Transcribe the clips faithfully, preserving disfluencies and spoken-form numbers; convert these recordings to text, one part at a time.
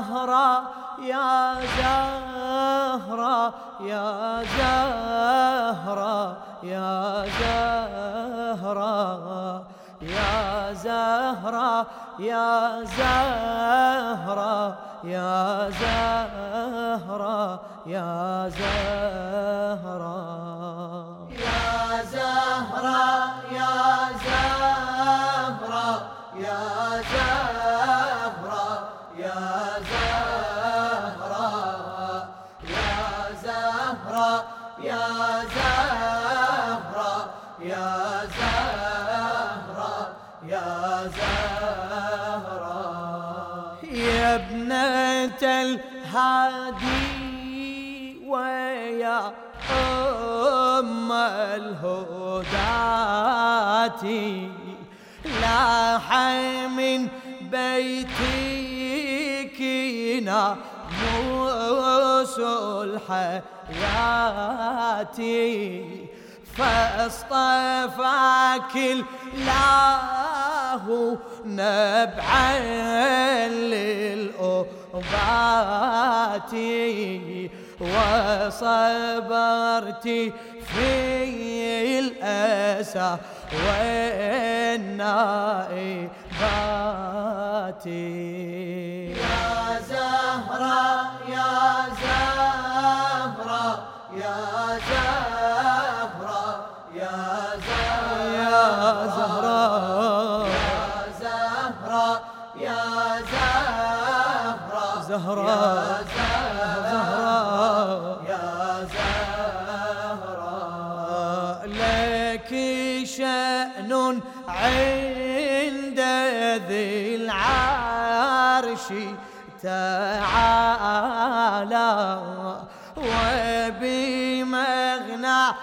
زهرة يا زهرة يا زهرة يا زهرة يا زهرة يا زهرة يا زهرة يا زهرة يا زهرة يا زهرة يا زهرة يا زهرة يا زهرة يا زهرة يا زهرة يا زهرة يا ابنة الهادي ويا أم الهداة لاح من بيتك ناموس الحياة فاصطفاك الله نبعا للأبات وصبرت في الأسى والنائبات يا زهرة يا زهرة يا زهرة يا زهرة يا زهرة يا زهرة زهرة يا زهرة لك شأن عند ذي العرش تعالى وبمغناك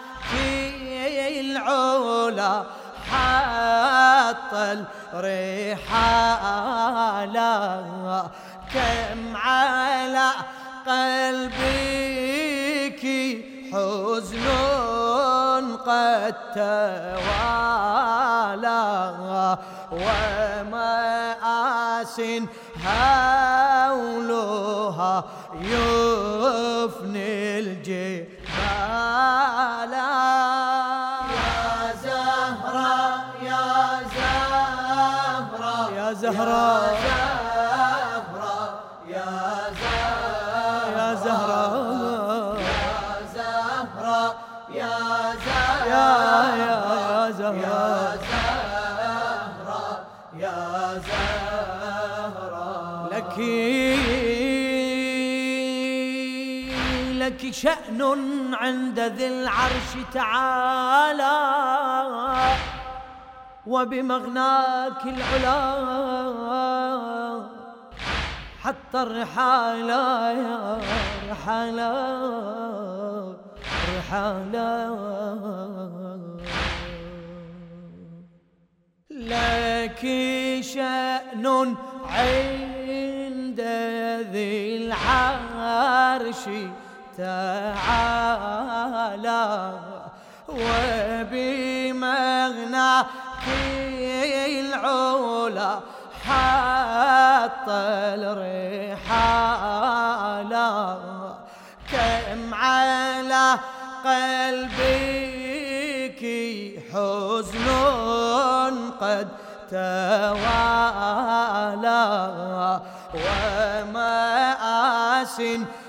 العلا حط الرحالة كم على قلبك حزن قد توالى ومآس هولها يفني الجبال يا زهرة يا زهرة يا زهرة يا زهرة يا زهرة يا زهرة يا زهرة يا زهرة لك لك شأن عند ذي العرش تعالى وبمغناك العلا حتى الرحالة يا رحالة رحالة لك شأن عند ذي العرش تعالى وبمغناك العلا حط الرحالة كم على قلبك حزن قد توالى ومآس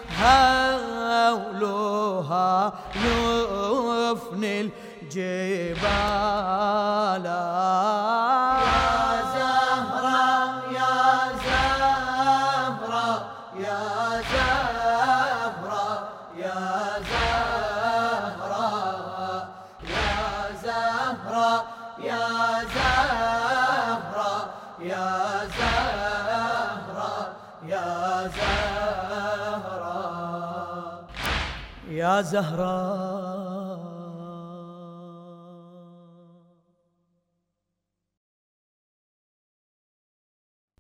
هولها يفني الجبال يا زهرة يا زهرة يا زهرة يا زهرة يا زهرة يا زهرة يا زهرة يا زهرة يا زهرة